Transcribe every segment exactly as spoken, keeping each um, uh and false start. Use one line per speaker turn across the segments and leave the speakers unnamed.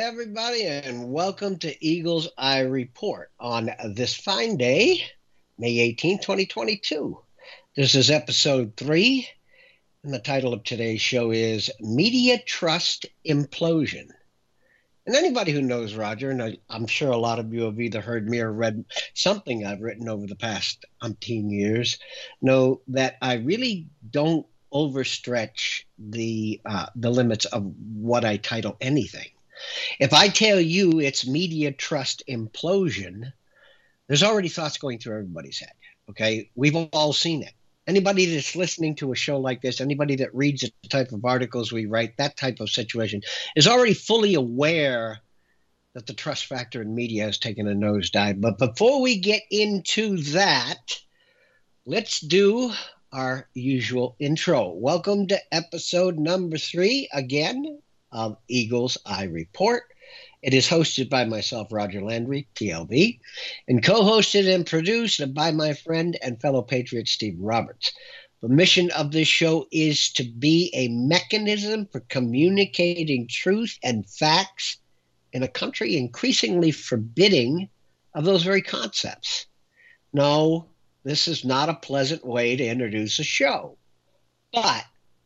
everybody, and welcome to Eagle's Eye Report on this fine day, May eighteenth, twenty twenty-two. This is episode three, and the title of today's show is Media Trust Implosion. And anybody who knows Roger, and I, I'm sure a lot of you have either heard me or read something I've written over the past umpteen years, know that I really don't overstretch the uh, the limits of what I title anything. If I tell you it's media trust implosion, there's already thoughts going through everybody's head, okay? We've all seen it. Anybody that's listening to a show like this, anybody that reads the type of articles we write, that type of situation, is already fully aware that the trust factor in media has taken a nosedive. But before we get into that, let's do our usual intro. Welcome to episode number three, again, of Eagle's Eye Report. It is hosted by myself, Roger Landry, T L B, and co-hosted and produced by my friend and fellow patriot, Stephen Roberts. The mission of this show is to be a mechanism for communicating truth and facts in a country increasingly forbidding of those very concepts. No, this is not a pleasant way to introduce a show, but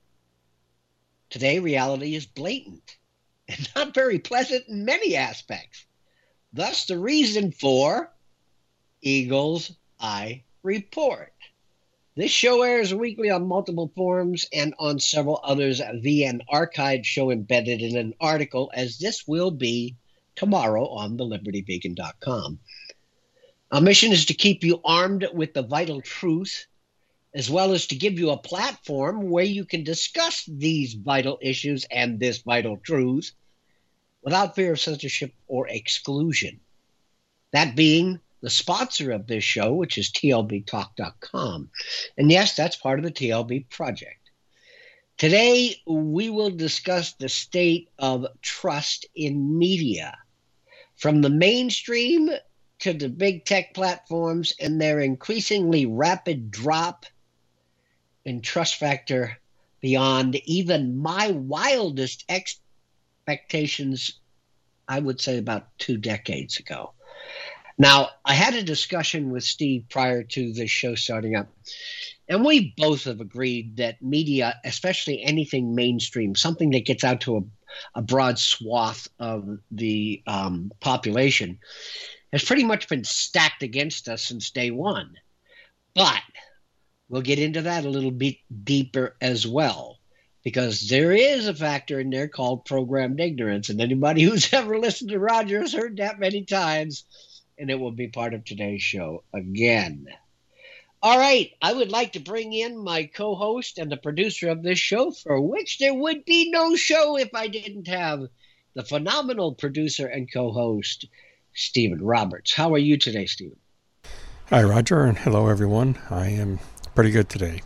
today, reality is blatant and not very pleasant in many aspects. Thus, the reason for Eagle's Eye Report. This show airs weekly on multiple forums and on several others via an archived show embedded in an article, as this will be tomorrow on the liberty beacon dot com. Our mission is to keep you armed with the vital truth, as well as to give you a platform where you can discuss these vital issues and this vital truth without fear of censorship or exclusion. That being the sponsor of this show, which is T L B talk dot com. And yes, that's part of the T L B project. Today, we will discuss the state of trust in media, from the mainstream to the big tech platforms and their increasingly rapid drop in trust factor beyond even my wildest expectations, I would say about two decades ago. Now, I had a discussion with Steve prior to the show starting up, and we both have agreed that media, especially anything mainstream, something that gets out to a, a broad swath of the um, population, has pretty much been stacked against us since day one. But we'll get into that a little bit deeper as well, because there is a factor in there called programmed ignorance, and anybody who's ever listened to Roger has heard that many times, and it will be part of today's show again. All right, I would like to bring in my co-host and the producer of this show, for which there would be no show if I didn't have the phenomenal producer and co-host, Stephen Roberts. How are you today, Stephen?
Hi, Roger, and hello, everyone. I am pretty good today.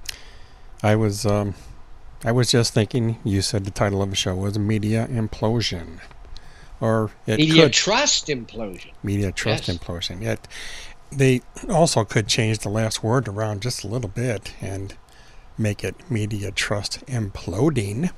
I was um, I was just thinking, you said the title of the show was Media Implosion. Or it
Media
could,
Trust Implosion.
Media Trust
Yes.
Implosion. It, they also could change the last word around just a little bit and make it Media Trust Imploding.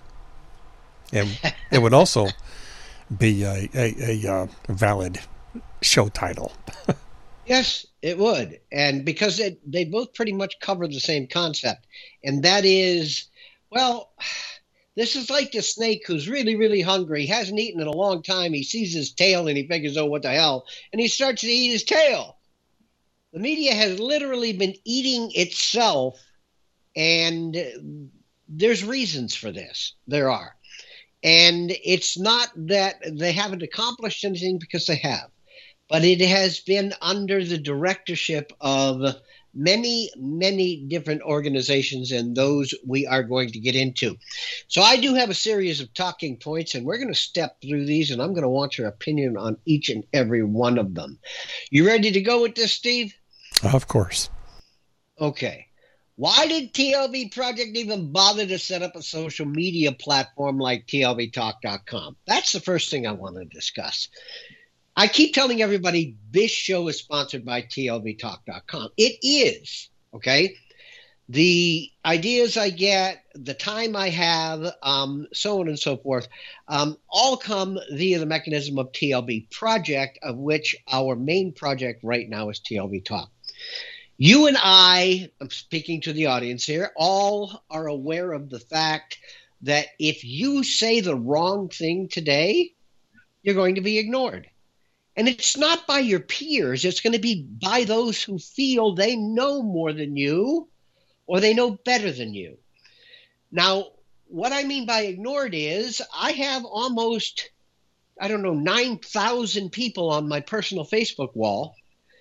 It, it would also be a, a, a, uh valid show title.
Yes, it would. And because it, they both pretty much cover the same concept. And that is, well, this is like the snake who's really, really hungry. He hasn't eaten in a long time. He sees his tail and he figures, oh, what the hell? And he starts to eat his tail. The media has literally been eating itself. And there's reasons for this. There are. And it's not that they haven't accomplished anything, because they have. But it has been under the directorship of many, many different organizations, and those we are going to get into. So I do have a series of talking points, and we're going to step through these, and I'm going to want your opinion on each and every one of them. You ready to go with this, Steve?
Of course.
Okay. Why did T L B Project even bother to set up a social media platform like T L B talk dot com? That's the first thing I want to discuss. I keep telling everybody this show is sponsored by T L B talk dot com. It is, okay? the ideas I get, the time I have, um, so on and so forth, um, all come via the mechanism of T L B Project, of which our main project right now is T L B Talk. You and I, I'm speaking to the audience here, all are aware of the fact that if you say the wrong thing today, you're going to be ignored. And it's not by your peers. It's going to be by those who feel they know more than you or they know better than you. Now, what I mean by ignored is I have almost, I don't know, nine thousand people on my personal Facebook wall.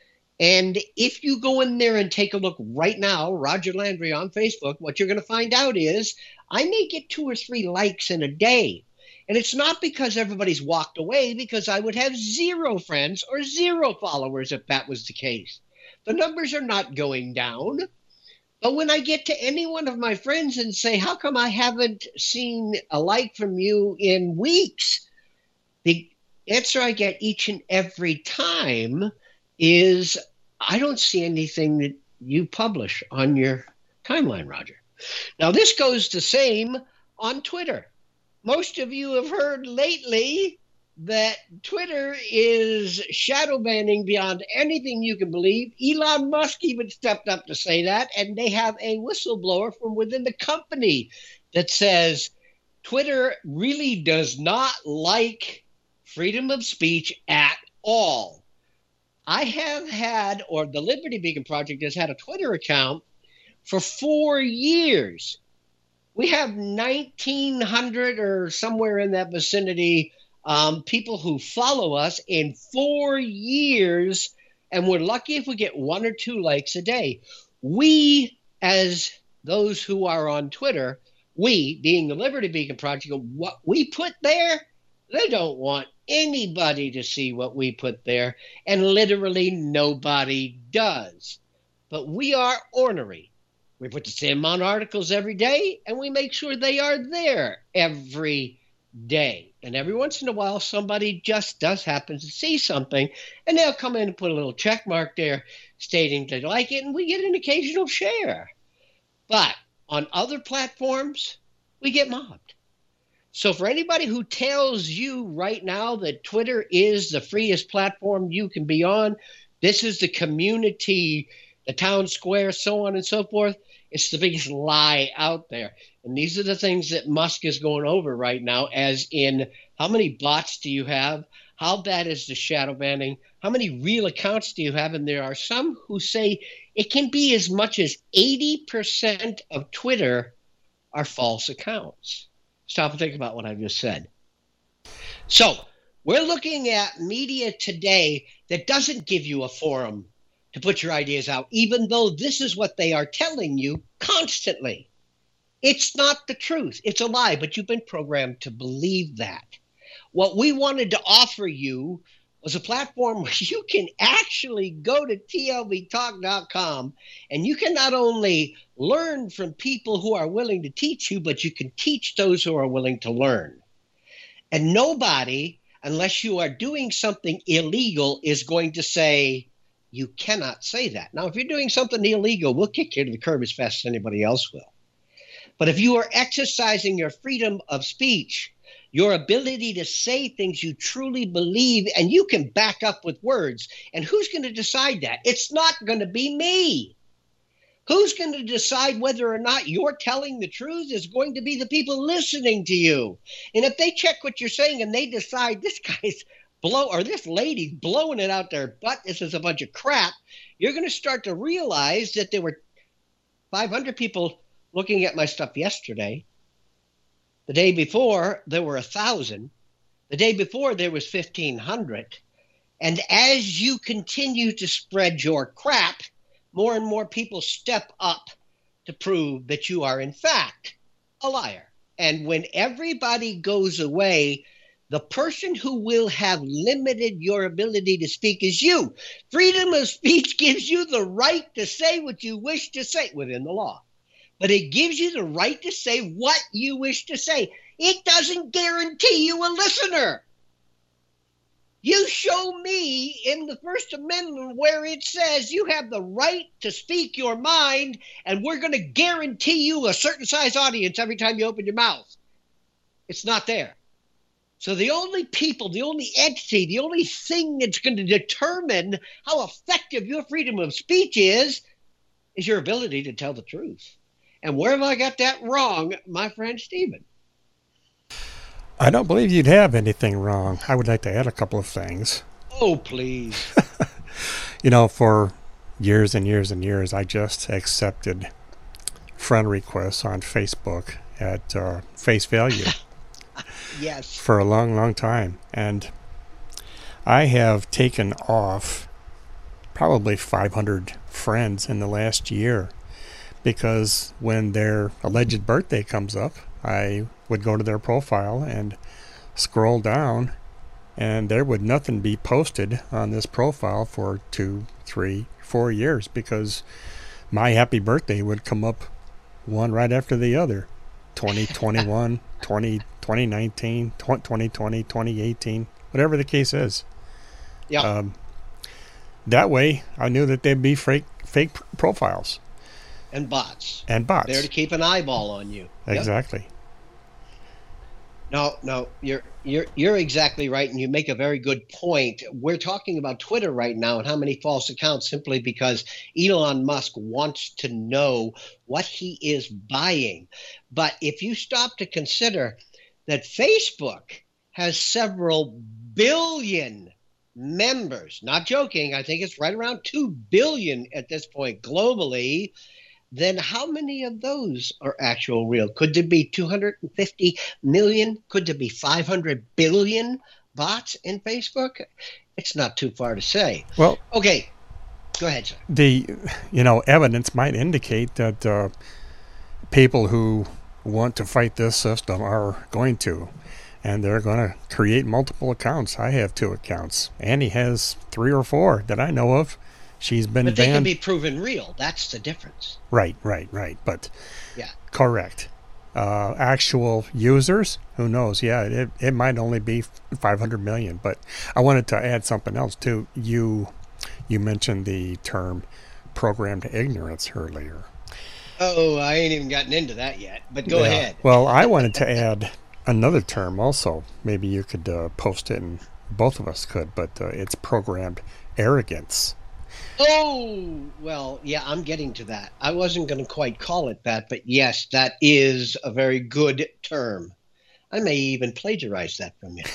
And if you go in there and take a look right now, Roger Landry on Facebook, what you're going to find out is I may get two or three likes in a day. And it's not because everybody's walked away, because I would have zero friends or zero followers if that was the case. The numbers are not going down. But when I get to any one of my friends and say, how come I haven't seen a like from you in weeks? The answer I get each and every time is, I don't see anything that you publish on your timeline, Roger. Now, this goes the same on Twitter. Most of you have heard lately that Twitter is shadow banning beyond anything you can believe. Elon Musk even stepped up to say that, and they have a whistleblower from within the company that says Twitter really does not like freedom of speech at all. I have had, or the Liberty Beacon Project has had a Twitter account for four years. We have nineteen hundred or somewhere in that vicinity um, people who follow us in four years, and we're lucky if we get one or two likes a day. We, as those who are on Twitter, we, being the Liberty Beacon Project, what we put there, they don't want anybody to see what we put there, and literally nobody does. But we are ornery. We put the same amount of articles every day, and we make sure they are there every day. And every once in a while, somebody just does happen to see something, and they'll come in and put a little check mark there stating they like it, and we get an occasional share. But on other platforms, we get mobbed. So for anybody who tells you right now that Twitter is the freest platform you can be on, this is the community, the town square, so on and so forth, it's the biggest lie out there. And these are the things that Musk is going over right now, as in how many bots do you have? How bad is the shadow banning? How many real accounts do you have? And there are some who say it can be as much as eighty percent of Twitter are false accounts. Stop and think about what I just said. So we're looking at media today that doesn't give you a forum to put your ideas out, even though this is what they are telling you constantly. It's not the truth. It's a lie, but you've been programmed to believe that. What we wanted to offer you was a platform where you can actually go to T L B talk dot com and you can not only learn from people who are willing to teach you, but you can teach those who are willing to learn. And nobody, unless you are doing something illegal, is going to say, you cannot say that. Now, if you're doing something illegal, we'll kick you to the curb as fast as anybody else will. But if you are exercising your freedom of speech, your ability to say things you truly believe, and you can back up with words, and who's going to decide that? It's not going to be me. Who's going to decide whether or not you're telling the truth is going to be the people listening to you. And if they check what you're saying and they decide this guy's blow or this lady's blowing it out their butt, this is a bunch of crap, you're going to start to realize that there were five hundred people looking at my stuff yesterday. The day before, there were one thousand. The day before, there was fifteen hundred. And as you continue to spread your crap, more and more people step up to prove that you are, in fact, a liar. And when everybody goes away, the person who will have limited your ability to speak is you. Freedom of speech gives you the right to say what you wish to say within the law. But it gives you the right to say what you wish to say. It doesn't guarantee you a listener. You show me in the First Amendment where it says you have the right to speak your mind, and we're going to guarantee you a certain size audience every time you open your mouth. It's not there. So the only people, the only entity, the only thing that's going to determine how effective your freedom of speech is, is your ability to tell the truth. And where have I got that wrong, my friend Stephen?
I don't believe you'd have anything wrong. I would like to add a couple of things.
Oh, please.
You know, for years and years and years, I just accepted friend requests on Facebook at uh, face value.
Yes.
For a long, long time. And I have taken off probably five hundred friends in the last year because when their alleged birthday comes up, I would go to their profile and scroll down, and there would nothing be posted on this profile for two, three, four years because my happy birthday would come up one right after the other. twenty twenty-one, twenty, twenty nineteen, twenty twenty, twenty eighteen, whatever the case is.
Yeah.
Um, that way, I knew that they'd be fake fake profiles.
And bots.
And bots.
There to keep an eyeball on you.
Exactly.
Yep. No, no, you're you're you're exactly right, and you make a very good point. We're talking about Twitter right now and how many false accounts simply because Elon Musk wants to know what he is buying. But if you stop to consider that Facebook has several billion members, not joking, I think it's right around two billion at this point globally, then how many of those are actual real? Could there be two hundred fifty million? Could there be five hundred billion bots in Facebook? It's not too far to say.
Well,
okay, go ahead, sir.
The, you know, evidence might indicate that uh, people who want to fight this system are going to, and they're going to create multiple accounts. I have two accounts. Annie has three or four that I know of. She's been
but they
banned.
Can be proven real. That's the difference.
Right, right, right. But
yeah,
correct. Uh, actual users, who knows? Yeah, it it might only be five hundred million. But I wanted to add something else too. You you mentioned the term programmed ignorance earlier.
Oh, I ain't even gotten into that yet. But go
yeah.
ahead.
Well, I wanted to add another term also. Maybe you could uh, post it, and both of us could. But uh, it's programmed arrogance.
Oh, well, yeah, I'm getting to that. I wasn't going to quite call it that, but yes, that is a very good term. I may even plagiarize that from you.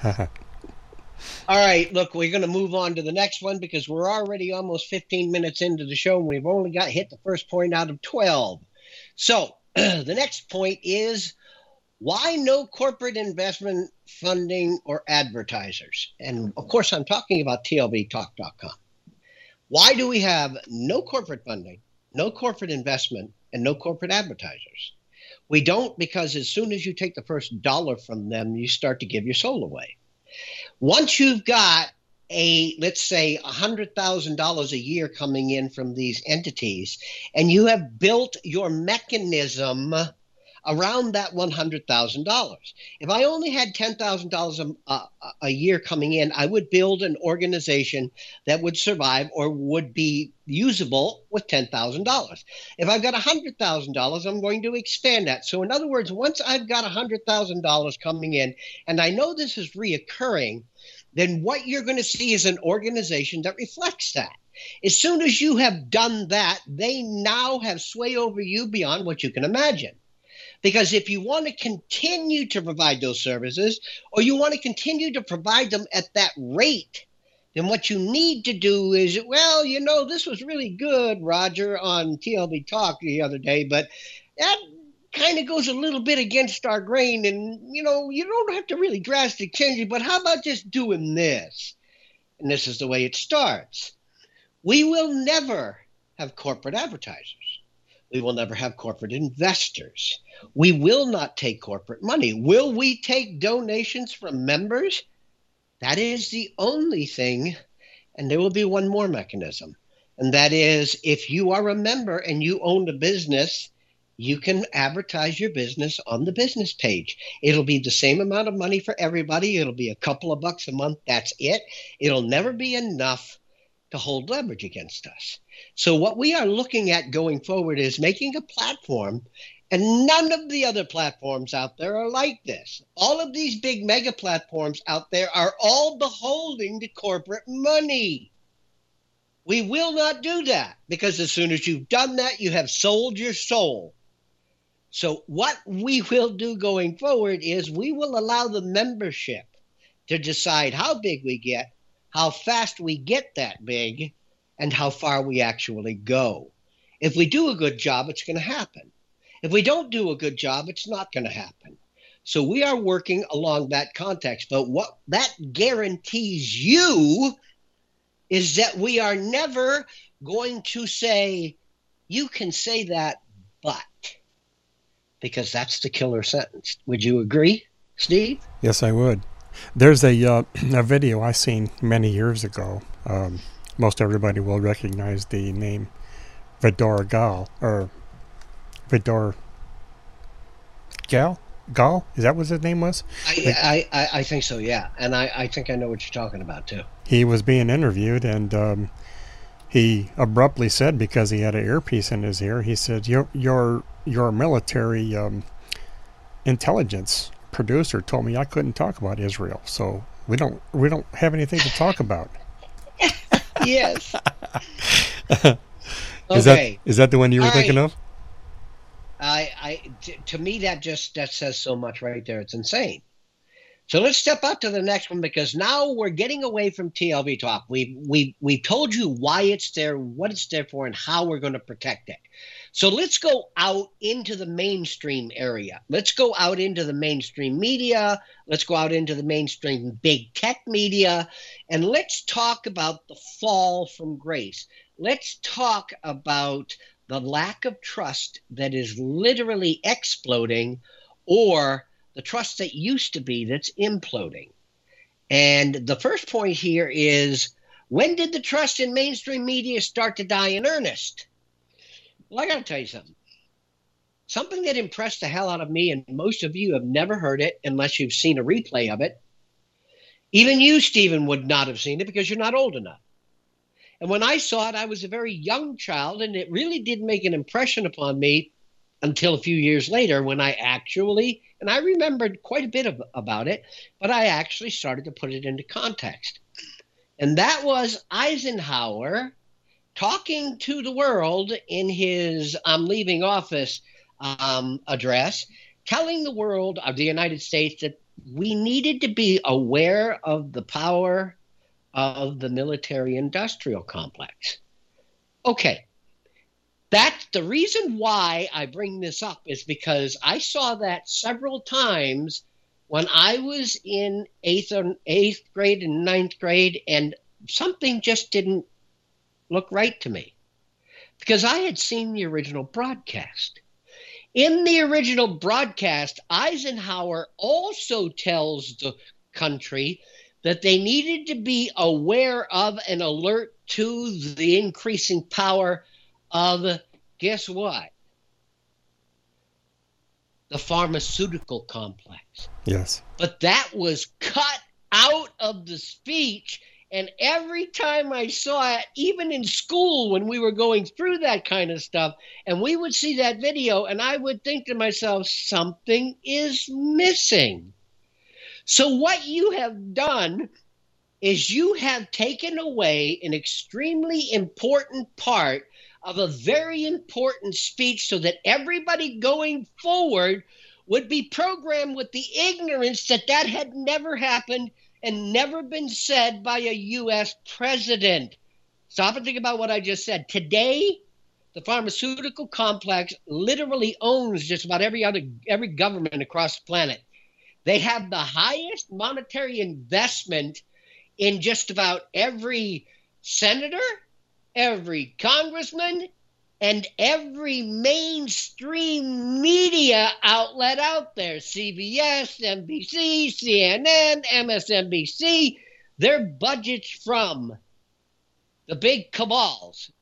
All right, look, we're going to move on to the next one because we're already almost fifteen minutes into the show, and we've only got hit the first point out of twelve. So the next point is, why no corporate investment funding or advertisers? And, of course, I'm talking about T L B talk dot com. Why do we have no corporate funding, no corporate investment, and no corporate advertisers? We don't because as soon as you take the first dollar from them, you start to give your soul away. Once you've got a, let's say, one hundred thousand dollars a year coming in from these entities, and you have built your mechanism around that one hundred thousand dollars. If I only had ten thousand dollars a, a, a year coming in, I would build an organization that would survive or would be usable with ten thousand dollars. If I've got one hundred thousand dollars, I'm going to expand that. So in other words, once I've got one hundred thousand dollars coming in, and I know this is reoccurring, then what you're going to see is an organization that reflects that. As soon as you have done that, they now have sway over you beyond what you can imagine. Because if you want to continue to provide those services, or you want to continue to provide them at that rate, then what you need to do is, well, you know, this was really good, Roger, on T L B Talk the other day, but that kind of goes a little bit against our grain. And, you know, you don't have to really drastically change it, but how about just doing this? And this is the way it starts. We will never have corporate advertisers. We will never have corporate investors. We will not take corporate money. Will we take donations from members? That is the only thing. And there will be one more mechanism. And that is, if you are a member and you own a business, you can advertise your business on the business page. It'll be the same amount of money for everybody. It'll be a couple of bucks a month. That's it. It'll never be enough to hold leverage against us. So what we are looking at going forward is making a platform, and none of the other platforms out there are like this. All of these big mega platforms out there are all beholden to corporate money. We will not do that, because as soon as you've done that, you have sold your soul. So what we will do going forward is we will allow the membership to decide how big we get, how fast we get that big, and how far we actually go. If we do a good job, it's going to happen. If we don't do a good job, it's not going to happen. So we are working along that context. But what that guarantees you is that we are never going to say, you can say that, but, because that's the killer sentence. Would you agree, Steve?
Yes, I would. There's a uh, a video I seen many years ago. Um, most everybody will recognize the name Vidor Gal, or Vidor Gal? Gal? Is that what his name was?
I, I, I think so, yeah. And I, I think I know what you're talking about, too.
He was being interviewed, and um, he abruptly said, because he had an earpiece in his ear, he said, your your your military um, intelligence producer told me I couldn't talk about Israel, so we don't we don't have anything to talk about.
Yes.
Is
Okay.
that is that the one you were
All
thinking
right.
of?
I, I, t- to me, that just that says so much right there. It's insane. So let's step out to the next one, because now we're getting away from T L V talk. We we we told you why it's there, what it's there for, and how we're going to protect it. So let's go out into the mainstream area. Let's go out into the mainstream media. Let's go out into the mainstream big tech media, and let's talk about the fall from grace. Let's talk about the lack of trust that is literally exploding, or the trust that used to be that's imploding. And the first point here is, when did the trust in mainstream media start to die in earnest? Well, I got to tell you something. Something that impressed the hell out of me, and most of you have never heard it unless you've seen a replay of it. Even you, Stephen, would not have seen it because you're not old enough. And when I saw it, I was a very young child, and it really did make an impression upon me until a few years later, when I actually, and I remembered quite a bit of, about it, but I actually started to put it into context. And that was Eisenhower talking to the world in his I'm leaving office um, address, telling the world of the United States that we needed to be aware of the power of the military-industrial complex. Okay. That's the reason why I bring this up, is because I saw that several times when I was in eighth, or eighth grade and ninth grade, and something just didn't look right to me, because I had seen the original broadcast. In the original broadcast, Eisenhower also tells the country that they needed to be aware of and alert to the increasing power of, guess what? The pharmaceutical complex.
Yes.
But that was cut out of the speech. And every time I saw it, even in school when we were going through that kind of stuff, and we would see that video, and I would think to myself, something is missing. So what you have done is you have taken away an extremely important part of a very important speech, so that everybody going forward would be programmed with the ignorance that that had never happened and never been said by a U S president. Stop and think about what I just said. Today, the pharmaceutical complex literally owns just about every other every government across the planet. They have the highest monetary investment in just about every senator, every congressman, and every mainstream media outlet out there. C B S, N B C, C N N, M S N B C, their budgets from the big cabals,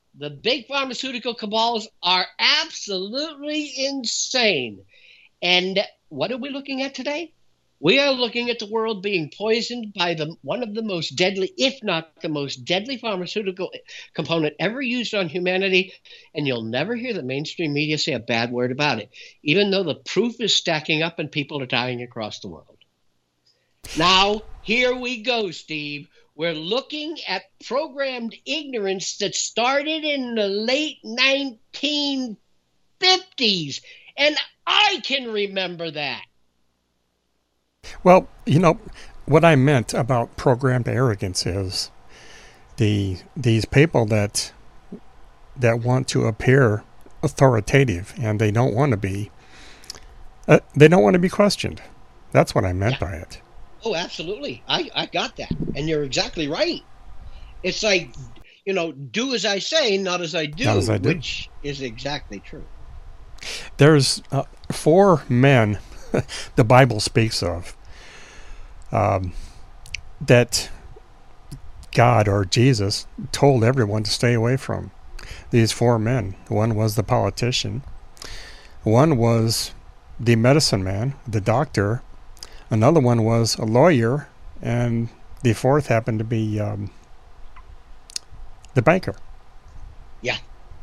The big pharmaceutical cabals are absolutely insane. And what are we looking at today? We are looking at the world being poisoned by the one of the most deadly, if not the most deadly pharmaceutical component ever used on humanity. And you'll never hear the mainstream media say a bad word about it, even though the proof is stacking up and people are dying across the world. Now, here we go, Steve. We're looking at programmed ignorance that started in the late nineteen fifties. And I can remember that.
Well, you know, what I meant about programmed arrogance is the these people that that want to appear authoritative and they don't want to be uh, they don't want to be questioned. That's what I meant yeah. by it.
Oh, absolutely. I, I got that. And you're exactly right. It's like, you know, do as I say, not as I do,
not as I do.
Which is exactly true.
There's uh, four men the Bible speaks of um, that God or Jesus told everyone to stay away from. These four men. One was the politician. One was the medicine man, the doctor. Another one was a lawyer. And the fourth happened to be um, the banker.
Yeah.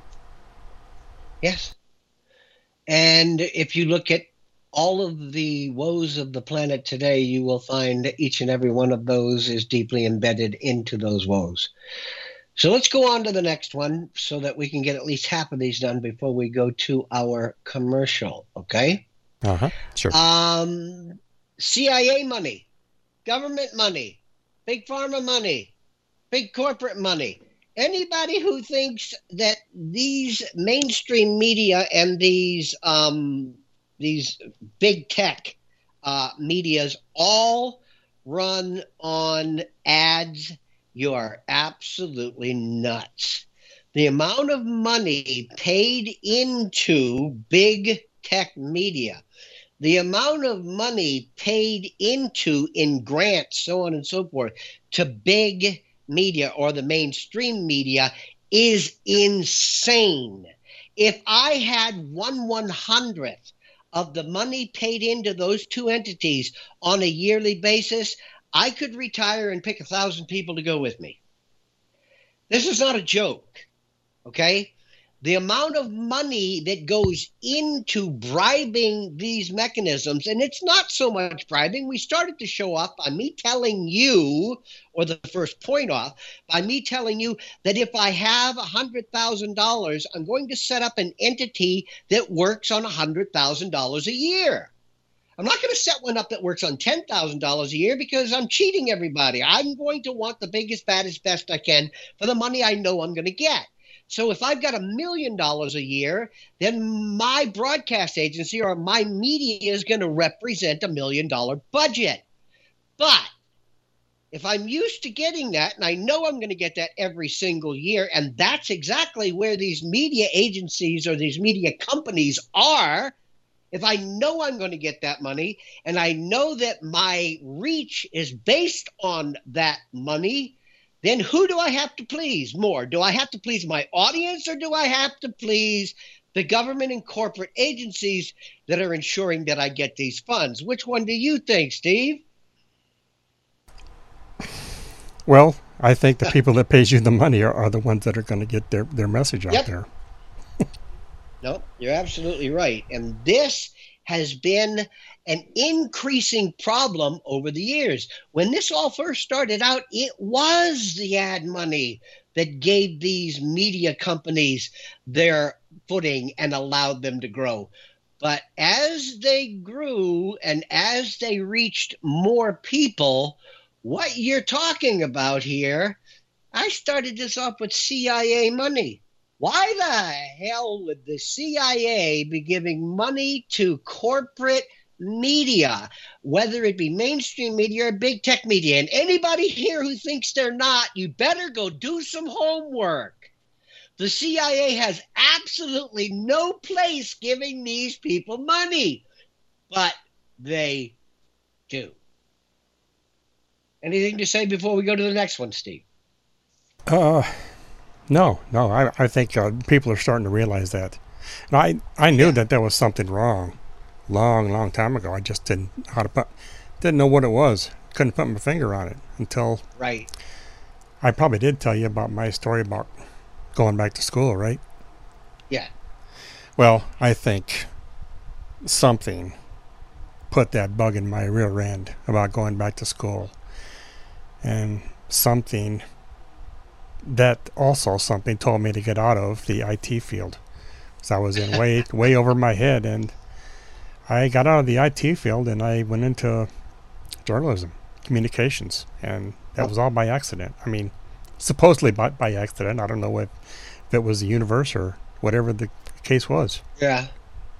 Yes. And if you look at all of the woes of the planet today, you will find each and every one of those is deeply embedded into those woes. So let's go on to the next one so that we can get at least half of these done before we go to our commercial, okay?
Uh-huh, sure.
Um, C I A money, government money, big pharma money, big corporate money. Anybody who thinks that these mainstream media and these um, these big tech uh, medias all run on ads, you are absolutely nuts. The amount of money paid into big tech media, the amount of money paid into in grants, so on and so forth, to big media or the mainstream media is insane. If I had one one hundredth of the money paid into those two entities on a yearly basis, I could retire and pick a thousand people to go with me. This is not a joke, okay? The amount of money that goes into bribing these mechanisms, and it's not so much bribing. We started to show off by me telling you, or the first point off, by me telling you that if I have one hundred thousand dollars, I'm going to set up an entity that works on one hundred thousand dollars a year. I'm not going to set one up that works on ten thousand dollars a year because I'm cheating everybody. I'm going to want the biggest, baddest, best I can for the money I know I'm going to get. So if I've got a million dollars a year, then my broadcast agency or my media is going to represent a million dollar budget. But if I'm used to getting that, and I know I'm going to get that every single year, and that's exactly where these media agencies or these media companies are, if I know I'm going to get that money, and I know that my reach is based on that money, then who do I have to please more? Do I have to please my audience, or do I have to please the government and corporate agencies that are ensuring that I get these funds? Which one do you think, Steve?
Well, I think the people that pays you the money are, are the ones that are going to get their, their message out
yep.
there.
No, you're absolutely right. And this has been an increasing problem over the years. When this all first started out, it was the ad money that gave these media companies their footing and allowed them to grow. But as they grew and as they reached more people, what you're talking about here, I started this off with C I A money. Why the hell would the C I A be giving money to corporate media, whether it be mainstream media or big tech media? And anybody here who thinks they're not, you better go do some homework. The C I A has absolutely no place giving these people money, but they do. Anything to say before we go to the next one, Steve?
Uh, No, no. I, I think uh, people are starting to realize that. And I, I knew
Yeah.
that there was something wrong long, long time ago. I just didn't how to put, didn't know what it was. Couldn't put my finger on it until
Right.
I probably did tell you about my story about going back to school, right?
Yeah.
Well, I think something put that bug in my rear end about going back to school. And something that also something told me to get out of the I T field. Because I was in way, way over my head. And I got out of the I T field and I went into journalism, communications. And that was all by accident. I mean, supposedly by, by accident. I don't know if, if it was the universe or whatever the case was.
Yeah.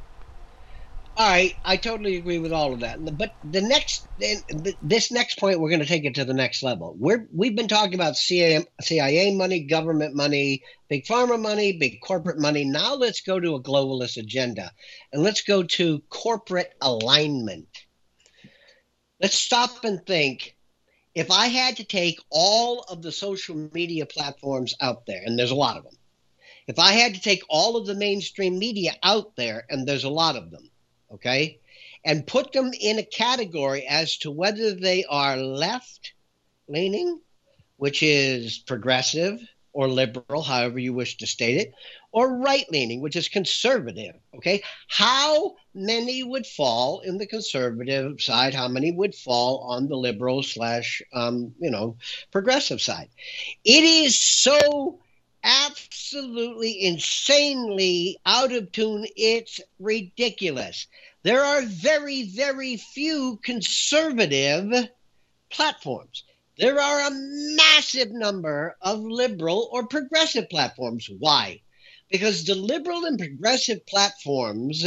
All right, I totally agree with all of that. But the next, this next point, we're going to take it to the next level. We're we've been talking about C I A money, government money, big pharma money, big corporate money. Now let's go to a globalist agenda, and let's go to corporate alignment. Let's stop and think. If I had to take all of the social media platforms out there, and there's a lot of them, if I had to take all of the mainstream media out there, and there's a lot of them, okay, and put them in a category as to whether they are left-leaning, which is progressive or liberal, however you wish to state it, or right-leaning, which is conservative, okay? How many would fall in the conservative side? How many would fall on the liberal slash, um, you know, progressive side? It is so absolutely insanely out of tune. It's ridiculous. There are very, very few conservative platforms. There are a massive number of liberal or progressive platforms. Why? Because the liberal and progressive platforms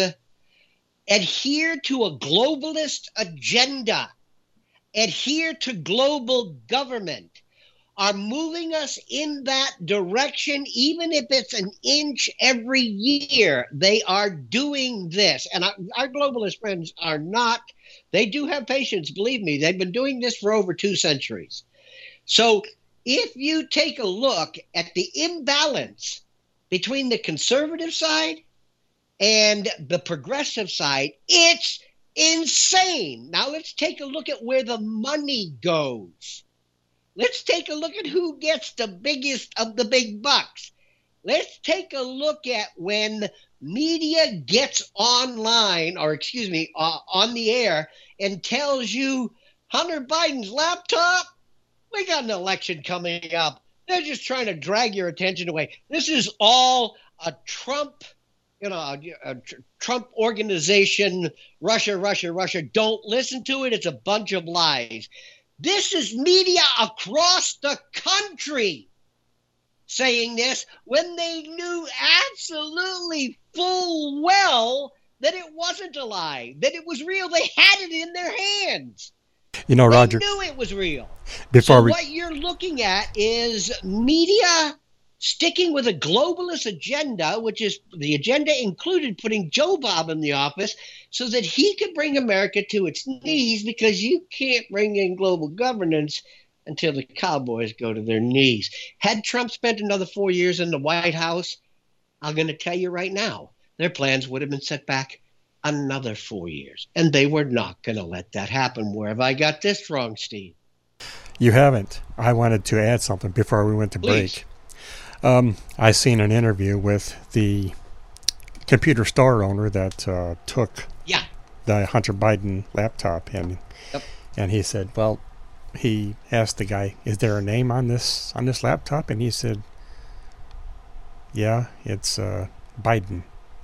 adhere to a globalist agenda, adhere to global government, are moving us in that direction, even if it's an inch every year. They are doing this. And our, our globalist friends are not, they do have patience, believe me. They've been doing this for over two centuries. So if you take a look at the imbalance between the conservative side and the progressive side, it's insane. Now let's take a look at where the money goes. Let's take a look at who gets the biggest of the big bucks. Let's take a look at when media gets online, or excuse me, uh, on the air and tells you Hunter Biden's laptop, we got an election coming up. They're just trying to drag your attention away. This is all a Trump, you know, a, a Trump organization, Russia, Russia, Russia. Don't listen to it. It's a bunch of lies. This is media across the country saying this when they knew absolutely full well that it wasn't a lie, that it was real. They had it in their hands.
You know,
they
Roger,
knew it was real.
Before
so
we...
what you're looking at is media sticking with a globalist agenda, which is the agenda included putting Joe Bob in the office so that he could bring America to its knees, because you can't bring in global governance until the cowboys go to their knees. Had Trump spent another four years in the White House, I'm going to tell you right now, their plans would have been set back another four years. And they were not going to let that happen. Where have I got this wrong, Steve?
You haven't. I wanted to add something before we went to
Please.
break. Um, I seen an interview with the computer store owner that uh, took
Yeah.
the Hunter Biden laptop, and
Yep.
and he said, well, he asked the guy, is there a name on this on this laptop? And he said, yeah, it's uh, Biden.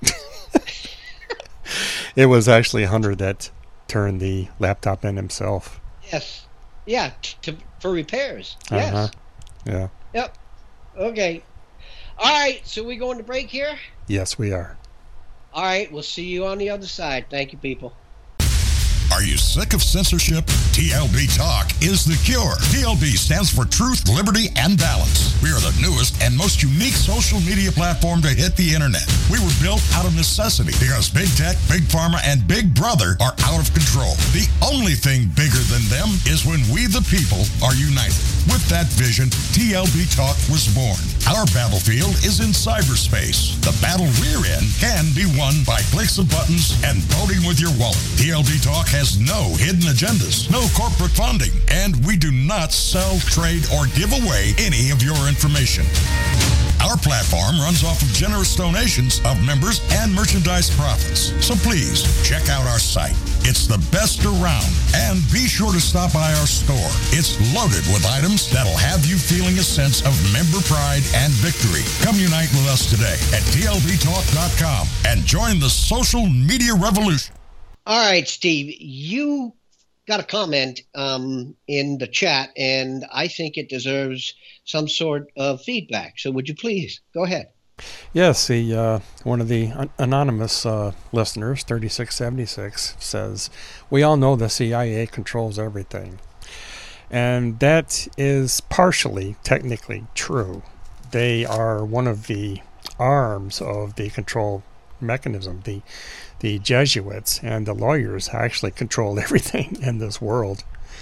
It was actually Hunter that turned the laptop in himself.
Yes. Yeah, to, for repairs. Yes.
Uh-huh. Yeah.
Yep. Okay. All right, so we going to break here?
Yes, we are.
All right, we'll see you on the other side. Thank you, people.
Are you sick of censorship, T L B Talk is the cure. T L B stands for Truth, Liberty, and Balance. We are the newest and most unique social media platform to hit the internet. We were built out of necessity because big tech, big pharma, and big brother are out of control. The only thing bigger than them is when we the people are united. With that vision, T L B Talk was born. Our battlefield is in cyberspace. The battle we're in can be won by clicks of buttons and voting with your wallet. T L B Talk has no hidden agendas, no corporate funding, and we do not sell, trade, or give away any of your information. Our platform runs off of generous donations of members and merchandise profits. So please, check out our site. It's the best around. And be sure to stop by our store. It's loaded with items that'll have you feeling a sense of member pride and victory. Come unite with us today at T L B talk dot com and join the social media revolution.
All right, Steve, you got a comment um, in the chat, and I think it deserves some sort of feedback. So would you please go ahead?
Yes, the uh, one of the an- anonymous uh, listeners, thirty-six seventy-six, says, "We all know the C I A controls everything." And that is partially, technically, true. They are one of the arms of the control mechanism. The the Jesuits and the lawyers actually control everything in this world.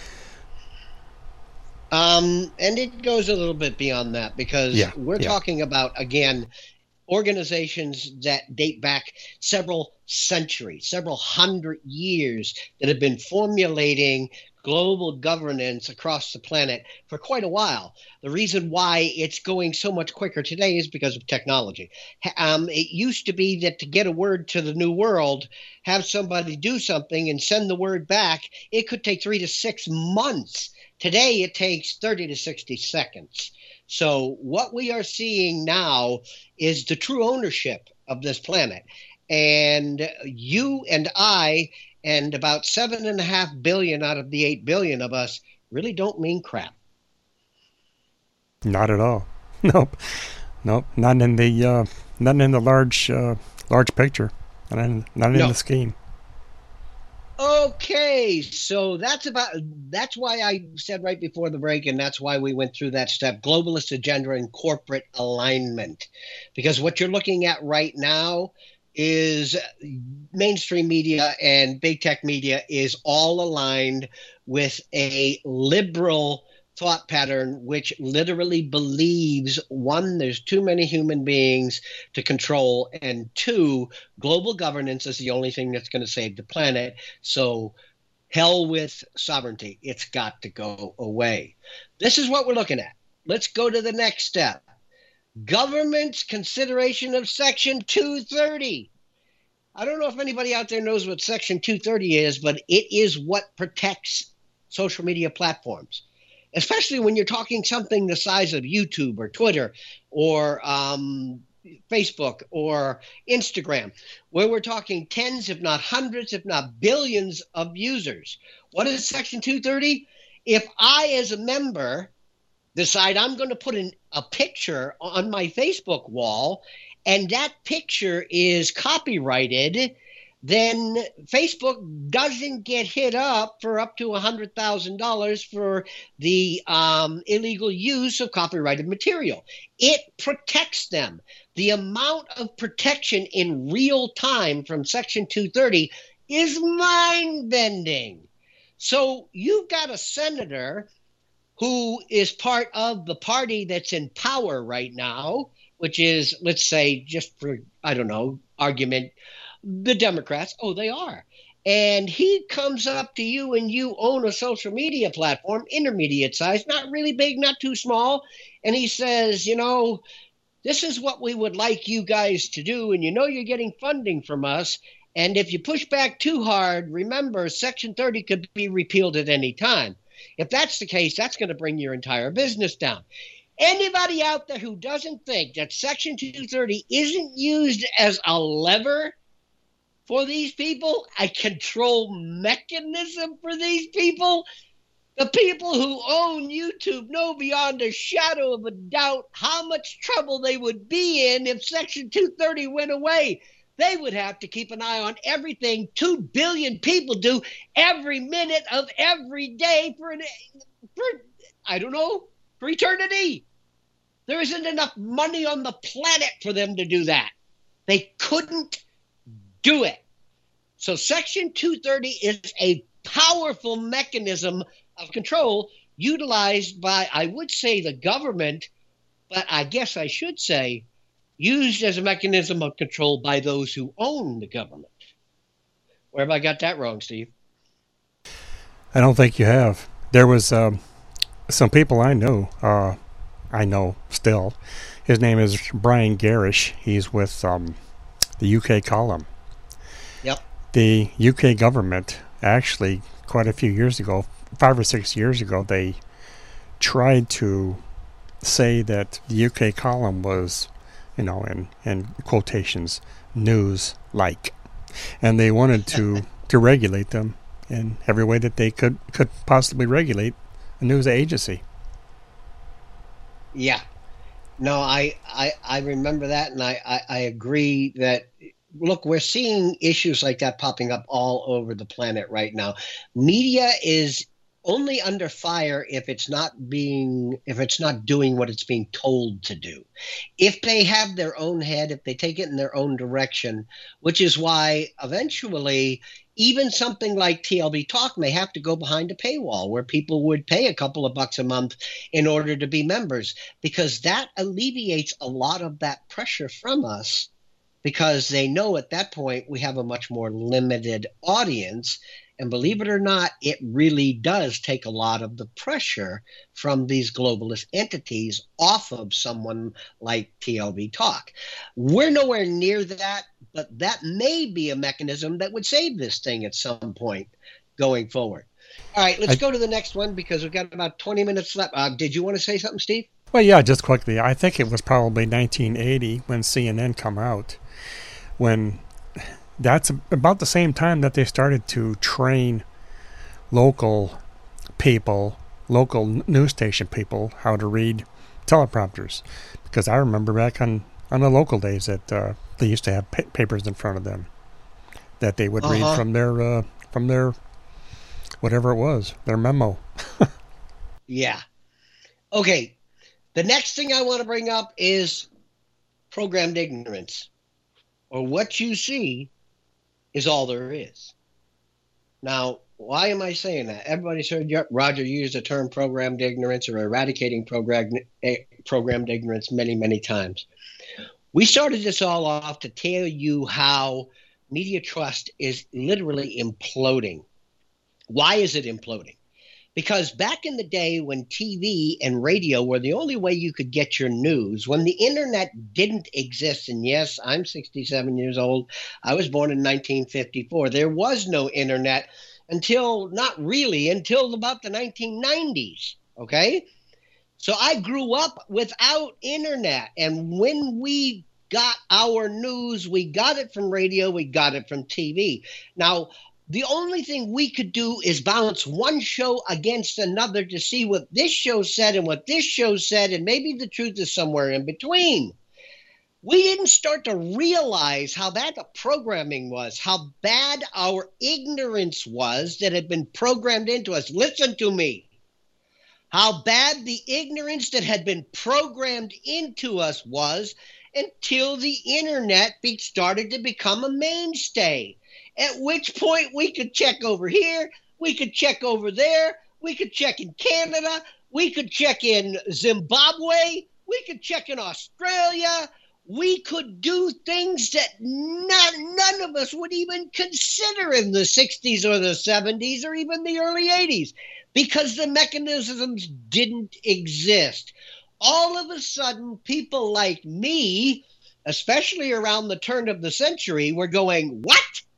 Um, and it goes a little bit beyond that because
Yeah,
we're
yeah.
talking about, again, organizations that date back several centuries, several hundred years that have been formulating global governance across the planet for quite a while. The reason why it's going so much quicker today is because of technology. Ha- Um, it used to be that to get a word to the new world, have somebody do something and send the word back, it could take three to six months. Today, it takes thirty to sixty seconds. So what we are seeing now is the true ownership of this planet. And you and I and about seven and a half billion out of the eight billion of us really don't mean crap.
Not at all. Nope. Nope. Not in the uh, not in the large uh, large picture. Not in, not in
No.
the scheme.
Okay, so that's about that's why I said right before the break, and that's why we went through that step: globalist agenda and corporate alignment. Because what you're looking at right now is mainstream media and big tech media is all aligned with a liberal thought pattern which literally believes, one, there's too many human beings to control, and two, global governance is the only thing that's going to save the planet. So hell with sovereignty. It's got to go away. This is what we're looking at. Let's go to the next step. Government's consideration of Section two thirty. I don't know if anybody out there knows what Section two thirty is, but it is what protects social media platforms, especially when you're talking something the size of YouTube or Twitter or um, Facebook or Instagram, where we're talking tens, if not hundreds, if not billions of users. What is Section two thirty? If I, as a member, decide I'm going to put in a picture on my Facebook wall, and that picture is copyrighted, then Facebook doesn't get hit up for up to one hundred thousand dollars for the um, illegal use of copyrighted material. It protects them. The amount of protection in real time from Section two thirty is mind-bending. So you've got a senator who is part of the party that's in power right now, which is, let's say, just for, I don't know, argument, the Democrats. Oh, they are. And he comes up to you and you own a social media platform, intermediate size, not really big, not too small. And he says, you know, this is what we would like you guys to do. And you know you're getting funding from us. And if you push back too hard, remember, Section thirty could be repealed at any time. If that's the case, that's going to bring your entire business down. Anybody out there who doesn't think that Section two thirty isn't used as a lever for these people, a control mechanism for these people, the people who own YouTube know beyond a shadow of a doubt how much trouble they would be in if Section two thirty went away. they would have to keep an eye on everything two billion people do every minute of every day for, an, for I don't know, for eternity. There isn't enough money on the planet for them to do that. They couldn't do it. So Section two thirty is a powerful mechanism of control utilized by, I would say, the government, but I guess I should say used as a mechanism of control by those who own the government. Where have I got that wrong, Steve?
I don't think you have. There was um, some people I know, uh, I know still. His name is Brian Garish. He's with um, the U K column.
Yep.
The U K government actually, quite a few years ago, five or six years ago, they tried to say that the U K column was, you know, in, in quotations, news-like. And they wanted to, to regulate them in every way that they could, could possibly regulate a news agency.
Yeah. No, I, I, I remember that, and I, I, I agree that, look, we're seeing issues like that popping up all over the planet right now. Media is only under fire if it's not being, if it's not doing what it's being told to do. If they have their own head, if they take it in their own direction, which is why eventually even something like T L B Talk may have to go behind a paywall where people would pay a couple of bucks a month in order to be members, because that alleviates a lot of that pressure from us, because they know at that point we have a much more limited audience. And believe it or not, it really does take a lot of the pressure from these globalist entities off of someone like T L B Talk. We're nowhere near that, but that may be a mechanism that would save this thing at some point going forward. All right, let's I, go to the next one because we've got about twenty minutes left. Uh, did you want to say something, Steve?
Well, yeah, just quickly. I think it was probably nineteen eighty when C N N come out, when that's about the same time that they started to train local people, local news station people, how to read teleprompters. Because I remember back on, on the local days that uh, they used to have pa- papers in front of them that they would uh-huh. read from their uh, from their whatever it was, their memo.
Yeah. Okay. The next thing I want to bring up is programmed ignorance, or what you see is all there is. Now, why am I saying that? Everybody's heard Roger use the term programmed ignorance or eradicating programmed, programmed ignorance many, many times. We started this all off to tell you how media trust is literally imploding. Why is it imploding? Because back in the day when T V and radio were the only way you could get your news, when the internet didn't exist, and yes, I'm sixty-seven years old. I was born in nineteen fifty-four. There was no internet until, not really, until about the nineteen nineties, okay? So I grew up without internet, and when we got our news, we got it from radio, we got it from T V. Now, the only thing we could do is balance one show against another to see what this show said and what this show said, and maybe the truth is somewhere in between. We didn't start to realize how bad the programming was, how bad our ignorance was that had been programmed into us. Listen to me. How bad the ignorance that had been programmed into us was until the internet be- started to become a mainstay. At which point we could check over here, we could check over there, we could check in Canada, we could check in Zimbabwe, we could check in Australia. We could do things that none, none of us would even consider in the sixties or the seventies or even the early eighties, because the mechanisms didn't exist. All of a sudden, people like me, especially around the turn of the century, were going, what?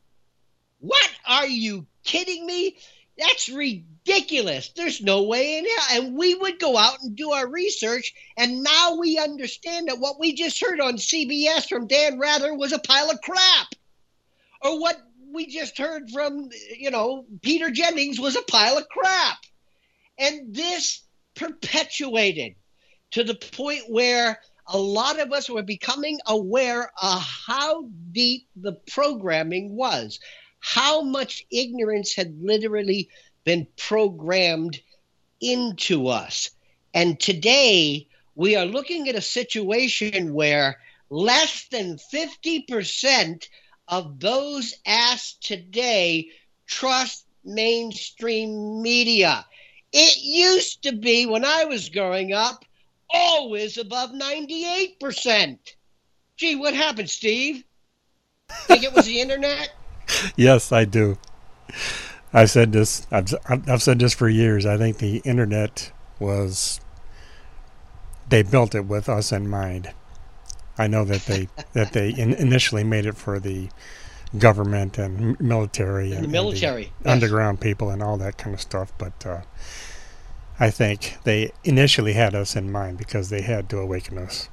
What? Are you kidding me? That's ridiculous. There's no way in hell. And we would go out and do our research, and now we understand that what we just heard on C B S from Dan Rather was a pile of crap. Or what we just heard from, you know, Peter Jennings was a pile of crap. And this perpetuated to the point where a lot of us were becoming aware of how deep the programming was, how much ignorance had literally been programmed into us. And today we are looking at a situation where less than fifty percent of those asked today trust mainstream media. It used to be, when I was growing up, always above ninety-eight percent. Gee, what happened, Steve? Think it was the internet?
Yes, I do. I've said this. I've I've said this for years. I think the internet was. They built it with us in mind. I know that they that they in, initially made it for the government and military and,
and the military
and the
yes.
underground people and all that kind of stuff, but uh, I think they initially had us in mind because they had to awaken us.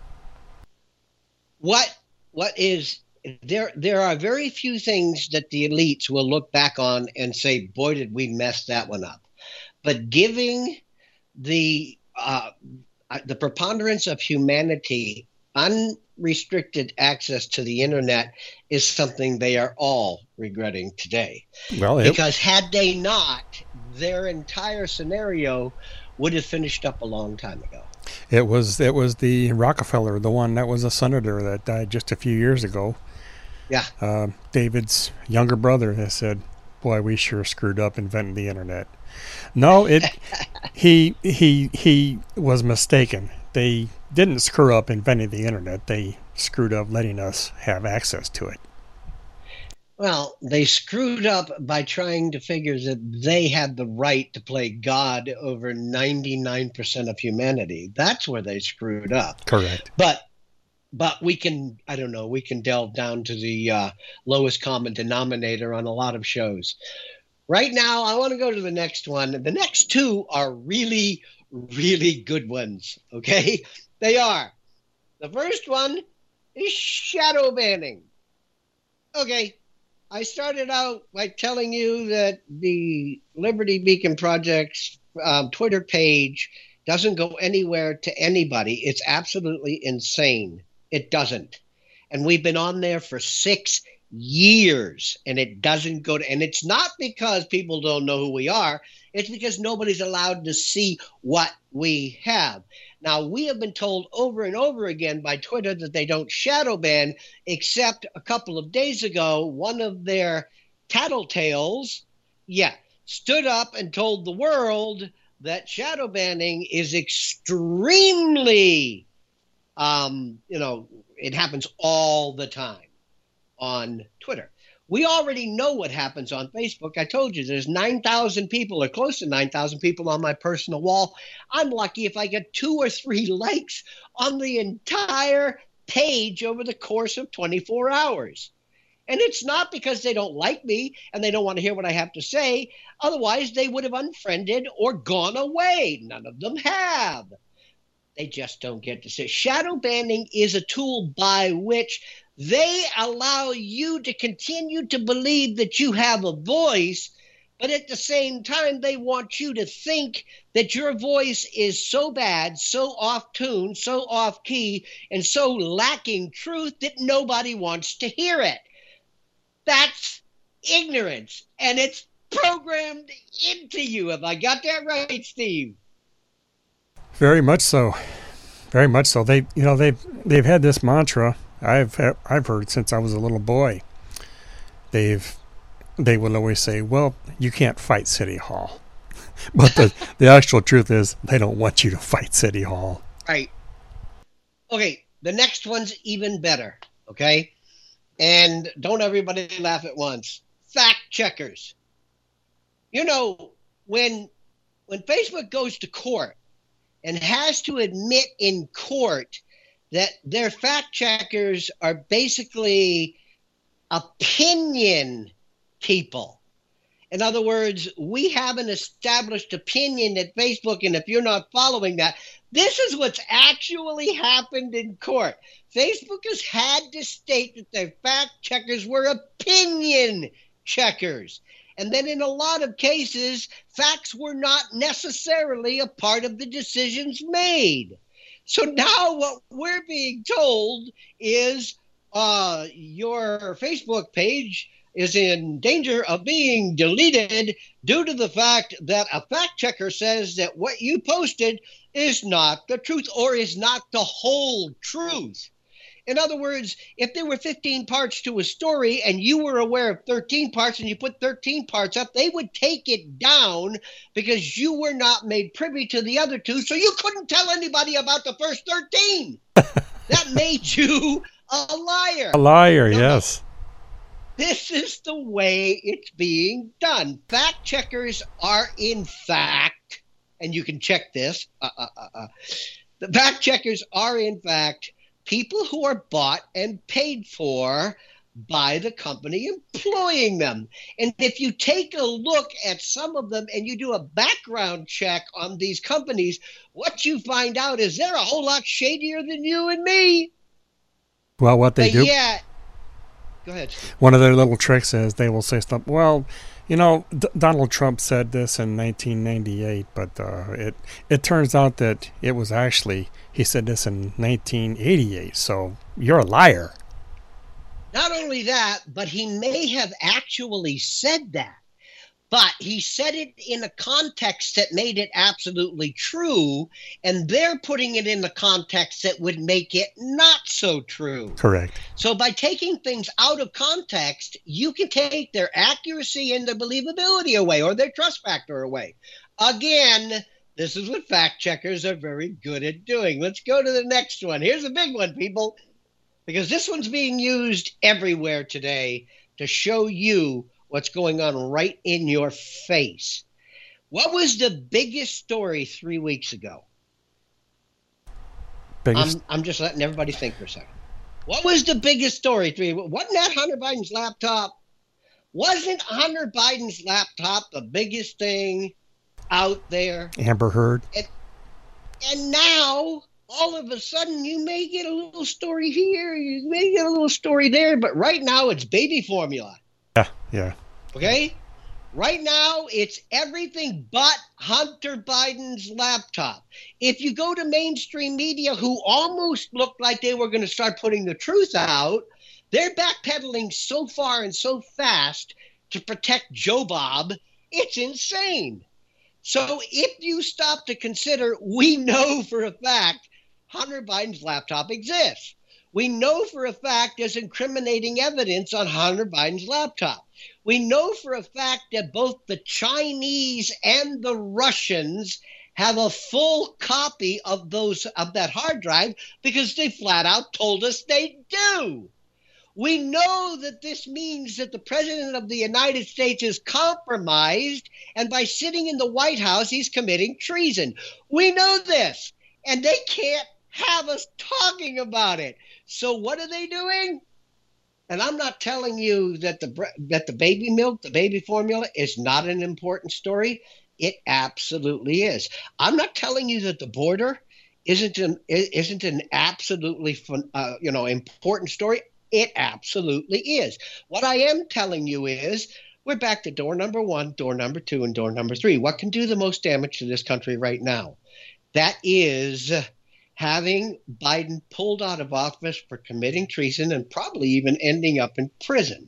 What what is there? There are very few things that the elites will look back on and say, "Boy, did we mess that one up." But giving the uh, the preponderance of humanity unrestricted access to the internet is something they are all regretting today.
Well, it,
because had they not, their entire scenario would have finished up a long time ago.
It was it was the Rockefeller, the one that was a senator that died just a few years ago.
Yeah.
Uh, David's younger brother that said, "Boy, we sure screwed up inventing the internet." No, it he he he was mistaken. They didn't screw up inventing the internet. They screwed up letting us have access to it.
Well, they screwed up by trying to figure that they had the right to play God over ninety-nine percent of humanity. That's where they screwed up.
Correct.
But but we can, I don't know, we can delve down to the uh, lowest common denominator on a lot of shows. Right now, I want to go to the next one. The next two are really, really good ones, okay? They are. The first one is shadow banning. Okay, I started out by telling you that the Liberty Beacon Project's um, Twitter page doesn't go anywhere to anybody. It's absolutely insane. It doesn't. And we've been on there for six years, and it doesn't go to, and it's not because people don't know who we are. It's because nobody's allowed to see what we have. Now, we have been told over and over again by Twitter that they don't shadow ban, except a couple of days ago, one of their tattletales, yeah, stood up and told the world that shadow banning is extremely, um, you know, it happens all the time on Twitter. We already know what happens on Facebook. I told you there's nine thousand people or close to nine thousand people on my personal wall. I'm lucky if I get two or three likes on the entire page over the course of twenty-four hours. And it's not because they don't like me and they don't want to hear what I have to say. Otherwise, they would have unfriended or gone away. None of them have. They just don't get to say. Shadow banning is a tool by which they allow you to continue to believe that you have a voice, but at the same time, they want you to think that your voice is so bad, so off-tune, so off-key, and so lacking truth that nobody wants to hear it. That's ignorance, and it's programmed into you. Have I got that right, Steve?
Very much so. Very much so. They, you know, they've they've had this mantra. I've I've heard since I was a little boy. They've they will always say, "Well, you can't fight City Hall," but the the actual truth is they don't want you to fight City Hall.
Right. Okay. The next one's even better. Okay, and don't everybody laugh at once. Fact checkers. You know, when when Facebook goes to court and has to admit in court that their fact checkers are basically opinion people. In other words, we have an established opinion at Facebook, and if you're not following that, this is what's actually happened in court. Facebook has had to state that their fact checkers were opinion checkers. And then in a lot of cases, facts were not necessarily a part of the decisions made. So now what we're being told is uh, your Facebook page is in danger of being deleted due to the fact that a fact checker says that what you posted is not the truth or is not the whole truth. In other words, if there were fifteen parts to a story and you were aware of thirteen parts and you put thirteen parts up, they would take it down because you were not made privy to the other two, so you couldn't tell anybody about the first thirteen. That made you a liar.
A liar,
no,
yes.
This is the way it's being done. Fact checkers are, in fact, and you can check this, uh, uh, uh, uh, the fact checkers are, in fact, people who are bought and paid for by the company employing them. And if you take a look at some of them and you do a background check on these companies, what you find out is they're a whole lot shadier than you and me.
Well, what they
but
do...
Yeah. Go ahead, Steve.
One of their little tricks is they will say stuff, well, you know, D- Donald Trump said this in nineteen ninety-eight, but uh, it it turns out that it was actually, he said this in nineteen eighty-eight, so you're a liar.
Not only that, but he may have actually said that, but he said it in a context that made it absolutely true, and they're putting it in a context that would make it not so true.
Correct.
So by taking things out of context, you can take their accuracy and their believability away, or their trust factor away. Again, this is what fact checkers are very good at doing. Let's go to the next one. Here's a big one, people, because this one's being used everywhere today to show you what's going on right in your face. What was the biggest story three weeks ago?
Biggest?
I'm, I'm just letting everybody think for a second. What was the biggest story three? Wasn't that Hunter Biden's laptop? Wasn't Hunter Biden's laptop the biggest thing out there?
Amber Heard.
And, and now, all of a sudden, you may get a little story here, you may get a little story there, but right now it's baby formula.
Yeah, yeah.
Okay? Right now, it's everything but Hunter Biden's laptop. If you go to mainstream media, who almost looked like they were going to start putting the truth out, they're backpedaling so far and so fast to protect Joe Bob, it's insane. So if you stop to consider, we know for a fact Hunter Biden's laptop exists. We know for a fact there's incriminating evidence on Hunter Biden's laptop. We know for a fact that both the Chinese and the Russians have a full copy of those of that hard drive because they flat out told us they do. We know that this means that the President of the United States is compromised, and by sitting in the White House, he's committing treason. We know this, and they can't have us talking about it. So what are they doing? And I'm not telling you that the that the baby milk, the baby formula is not an important story. It absolutely is. I'm not telling you that the border isn't an isn't an absolutely fun, uh, you know important story. It absolutely is. What I am telling you is we're back to door number one, door number two, and door number three. What can do the most damage to this country right now? That is having Biden pulled out of office for committing treason and probably even ending up in prison.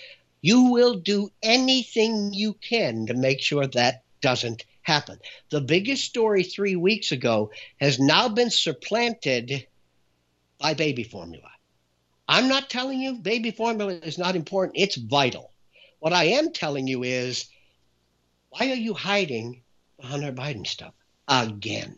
You will do anything you can to make sure that doesn't happen. The biggest story three weeks ago has now been supplanted by baby formula. I'm not telling you baby formula is not important. It's vital. What I am telling you is, why are you hiding the Hunter Biden stuff again?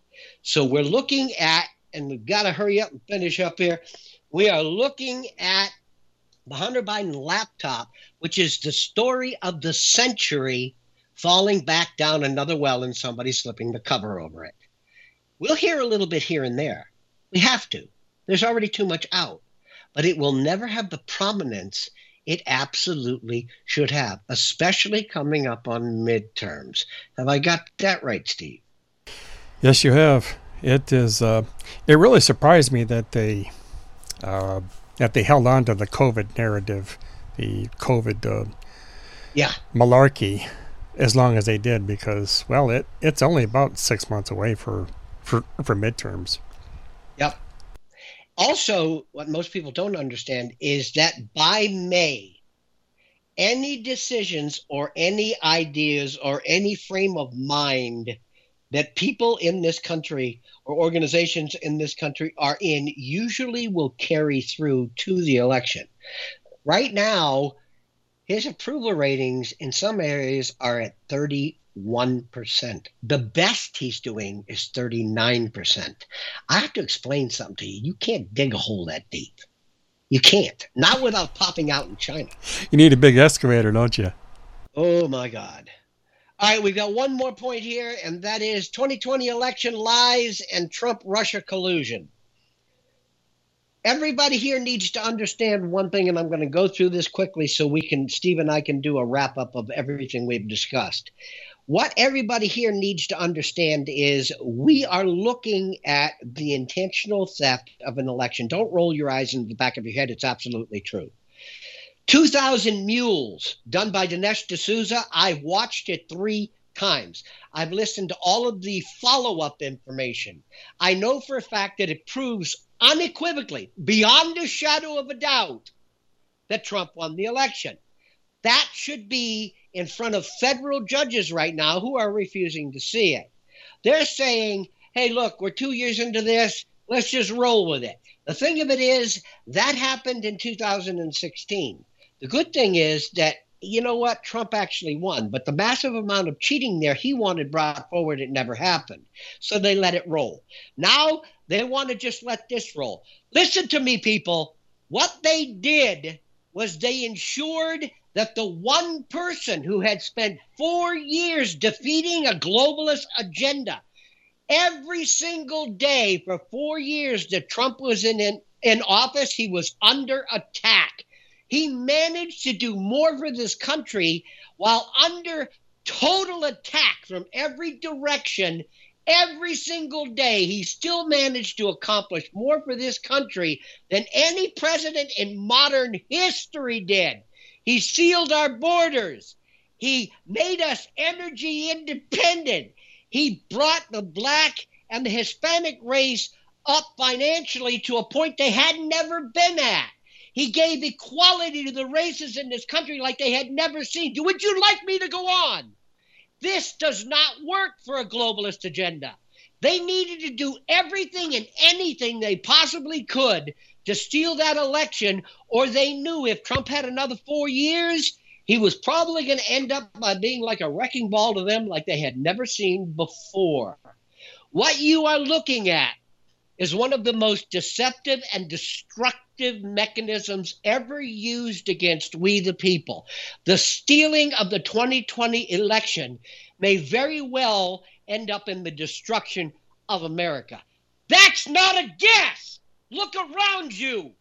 So we're looking at, and we've got to hurry up and finish up here, we are looking at the Hunter Biden laptop, which is the story of the century, falling back down another well and somebody slipping the cover over it. We'll hear a little bit here and there. We have to. There's already too much out. But it will never have the prominence it absolutely should have, especially coming up on midterms. Have I got that right, Steve?
Yes, you have. It is. Uh, it really surprised me that they uh, that they held on to the COVID narrative, the COVID uh,
yeah.
malarkey, as long as they did, because well, it it's only about six months away for for, for midterms.
Yep. Also, what most people don't understand is that by May, any decisions or any ideas or any frame of mind that people in this country or organizations in this country are in usually will carry through to the election. Right now, his approval ratings in some areas are at thirty-one percent. The best he's doing is thirty-nine percent. I have to explain something to you. You can't dig a hole that deep. You can't. Not without popping out in China.
You need a big excavator, don't you?
Oh, my God. All right, we've got one more point here, and that is twenty twenty election lies and Trump-Russia collusion. Everybody here needs to understand one thing, and I'm going to go through this quickly so we can, Steve and I can do a wrap-up of everything we've discussed. What everybody here needs to understand is we are looking at the intentional theft of an election. Don't roll your eyes in the back of your head. It's absolutely true. two thousand Mules, done by Dinesh D'Souza. I've watched it three times. I've listened to all of the follow-up information. I know for a fact that it proves unequivocally, beyond a shadow of a doubt, that Trump won the election. That should be in front of federal judges right now who are refusing to see it. They're saying, hey, look, we're two years into this. Let's just roll with it. The thing of it is, that happened in two thousand sixteen. The good thing is that, you know what, Trump actually won, but the massive amount of cheating there he wanted brought forward, it never happened. So they let it roll. Now they want to just let this roll. Listen to me, people. What they did was they ensured that the one person who had spent four years defeating a globalist agenda, every single day for four years that Trump was in, in, in office, he was under attack. He managed to do more for this country while under total attack from every direction. Every single day, he still managed to accomplish more for this country than any president in modern history did. He sealed our borders. He made us energy independent. He brought the black and the Hispanic race up financially to a point they had never been at. He gave equality to the races in this country like they had never seen. Would you like me to go on? This does not work for a globalist agenda. They needed to do everything and anything they possibly could to steal that election, or they knew if Trump had another four years, he was probably going to end up by being like a wrecking ball to them like they had never seen before. What you are looking at is one of the most deceptive and destructive mechanisms ever used against we the people. The stealing of the twenty twenty election may very well end up in the destruction of America. That's not a guess. Look around you.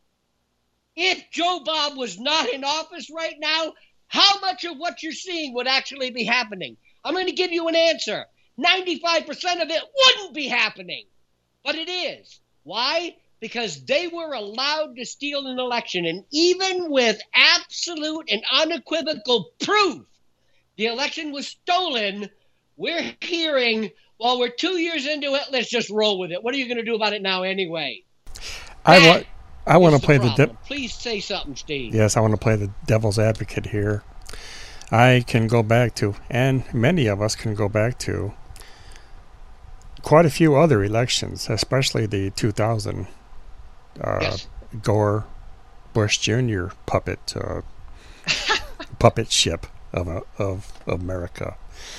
If Joe Bob was not in office right now, how much of what you're seeing would actually be happening? I'm going to give you an answer. ninety-five percent of it wouldn't be happening. But it is. Why? Because they were allowed to steal an election. And even with absolute and unequivocal proof the election was stolen, we're hearing, well, we're two years into it, let's just roll with it. What are you going to do about it now anyway?
I want I want to play the...
the de- Please say something, Steve.
Yes, I want to play the devil's advocate here. I can go back to, and many of us can go back to, quite a few other elections, especially the two thousand uh, yes. Gore Bush Junior puppet uh, puppet ship of, uh, of of America.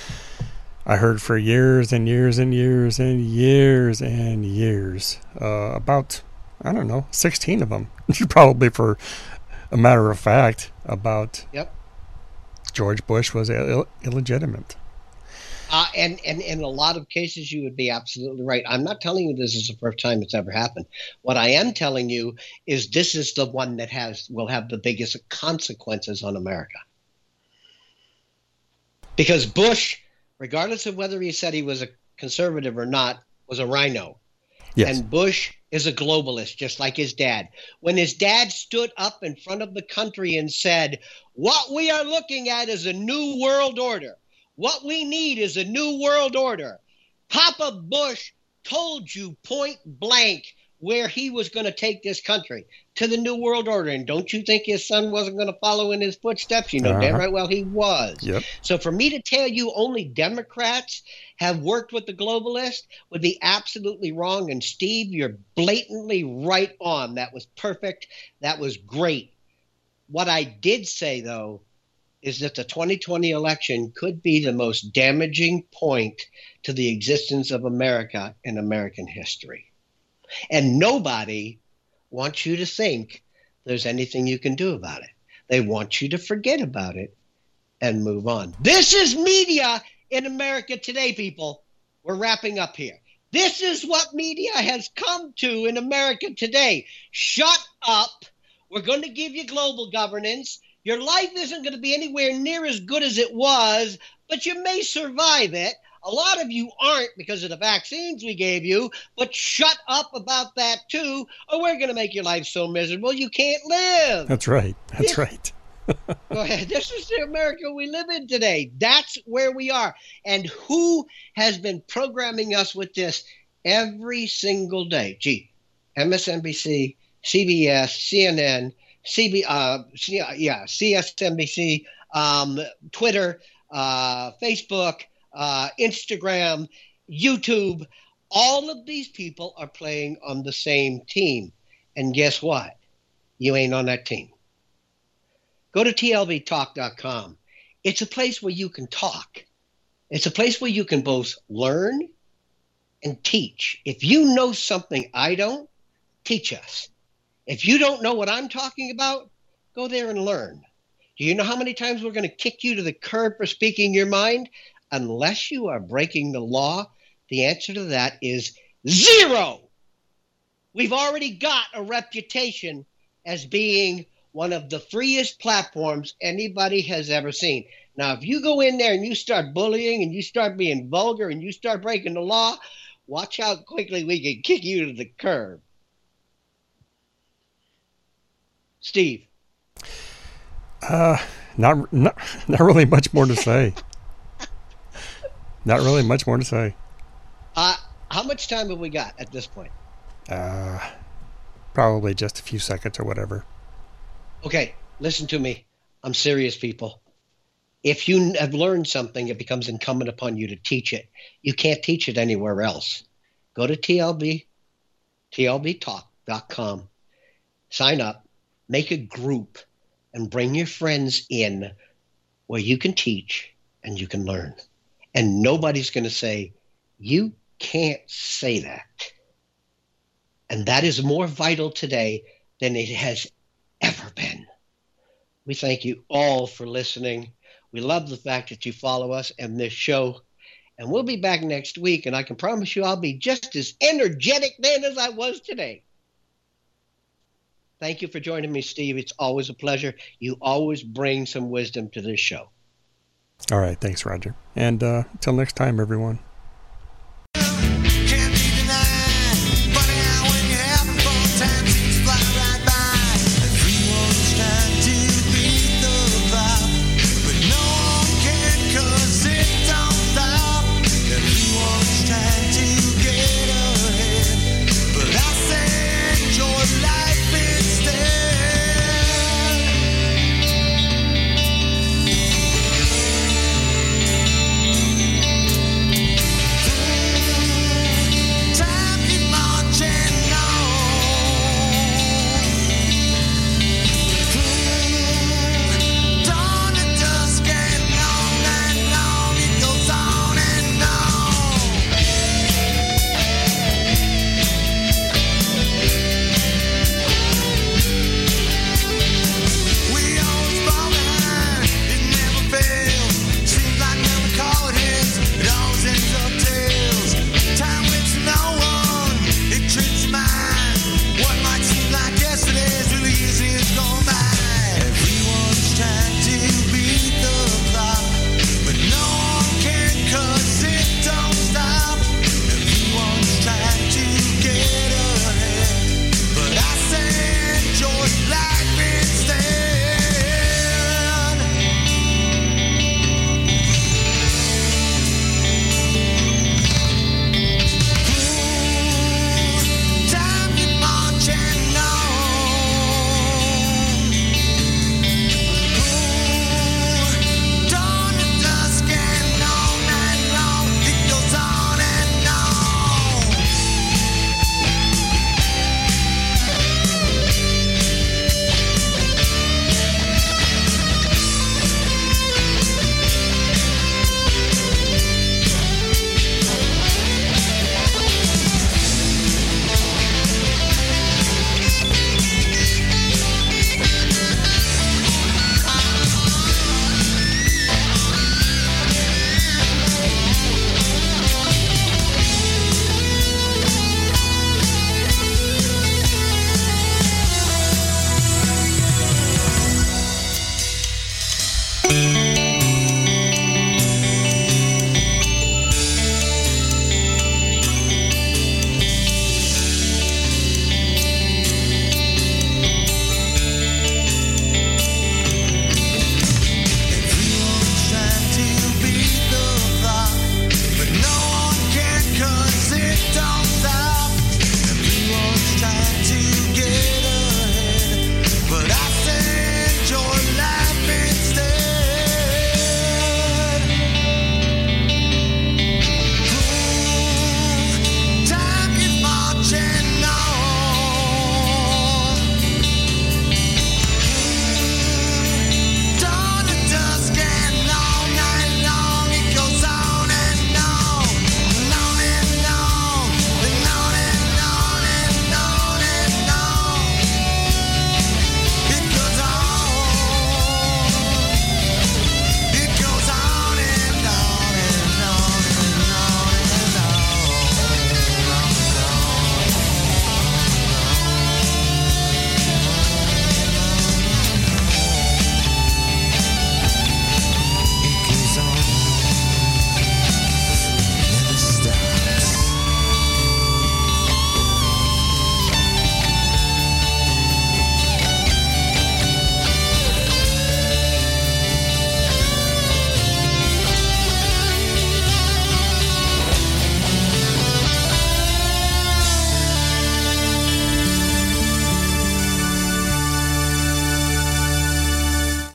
I heard for years and years and years and years and years uh, about, I don't know, sixteen of them, probably for a matter of fact, about
yep.
George Bush was Ill- illegitimate.
Uh, and, and in a lot of cases, you would be absolutely right. I'm not telling you this is the first time it's ever happened. What I am telling you is this is the one that has will have the biggest consequences on America. Because Bush, regardless of whether he said he was a conservative or not, was a rhino.
Yes.
And Bush is a globalist, just like his dad. When his dad stood up in front of the country and said, what we are looking at is a new world order. What we need is a new world order. Papa Bush told you point blank where he was going to take this country, to the New World Order. And don't you think his son wasn't going to follow in his footsteps? You know uh-huh. damn right well he was.
Yep.
So for me to tell you only Democrats have worked with the globalists would be absolutely wrong. And Steve, you're blatantly right on. That was perfect. That was great. What I did say, though, is that the twenty twenty election could be the most damaging point to the existence of America in American history. And nobody wants you to think there's anything you can do about it. They want you to forget about it and move on. This is media in America today, people. We're wrapping up here. This is what media has come to in America today. Shut up. We're going to give you global governance. Your life isn't going to be anywhere near as good as it was, but you may survive it. A lot of you aren't because of the vaccines we gave you, but shut up about that too, or we're going to make your life so miserable you can't live.
That's right. That's
this,
right.
Go ahead. This is the America we live in today. That's where we are. And who has been programming us with this every single day? Gee, M S N B C, C B S, C N N, C B, uh, C, yeah, C S N B C, um, Twitter, uh, Facebook, Uh, Instagram, YouTube, all of these people are playing on the same team. And guess what? You ain't on that team. Go to T L B talk dot com. It's a place where you can talk. It's a place where you can both learn and teach. If you know something I don't, teach us. If you don't know what I'm talking about, go there and learn. Do you know how many times we're going to kick you to the curb for speaking your mind? Unless you are breaking the law, the answer to that is zero. We've already got a reputation as being one of the freest platforms anybody has ever seen. Now, if you go in there and you start bullying and you start being vulgar and you start breaking the law, watch how quickly we can kick you to the curb. Steve.
Uh, not, not, not really much more to say. Not really much more to say.
Uh, how much time have we got at this point?
Uh, probably just a few seconds or whatever.
Okay, listen to me. I'm serious, people. If you have learned something, it becomes incumbent upon you to teach it. You can't teach it anywhere else. Go to T L B, T L B talk dot com. Sign up, make a group, and bring your friends in where you can teach and you can learn. And nobody's going to say, you can't say that. And that is more vital today than it has ever been. We thank you all for listening. We love the fact that you follow us and this show. And we'll be back next week. And I can promise you I'll be just as energetic then as I was today. Thank you for joining me, Steve. It's always a pleasure. You always bring some wisdom to this show.
All right. Thanks, Roger. And uh, until next time, everyone.